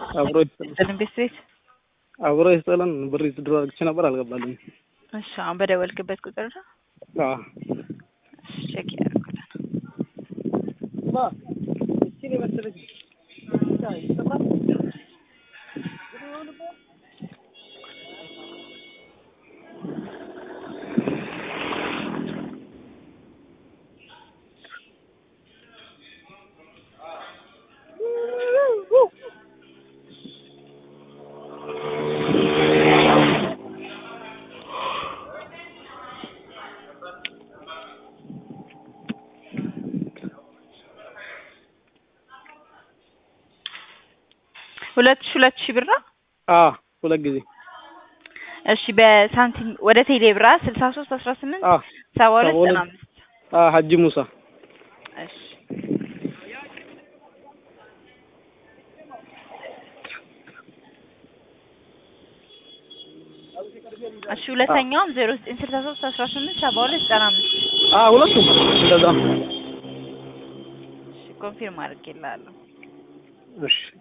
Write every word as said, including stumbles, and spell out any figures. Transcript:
አብሮ ይስጥልን ቤት አብሮ ይስጥልን ብር ይድሮ አግቼ ነበር አልገባልኝ እሺ አሁን በደወልክበት ቁጥር ነው አዎ ቼክ ያደርጉልኝ ባ እቺ ነው መሰለኝ ታይ ተማር ሁለት ሁለት ሺህ ብር አዎ ሁለት ጊዜ እሺ በሳንቲም ወደ ቴሌ ብር ስልሳ ሶስት አስራ ስምንት ሰባ ሁለት ዘጠና አምስት አዎ ሀጂ ሙሳ እሺ እሺ ሁለተኛውም ዜሮ ዘጠኝ ስልሳ ሶስት አስራ ስምንት ሰባ ሁለት ዘጠና አምስት አዎ ሁለቱም እንደዛ እሺ ኮንፊርም አድርጌልሃለሁ እሺ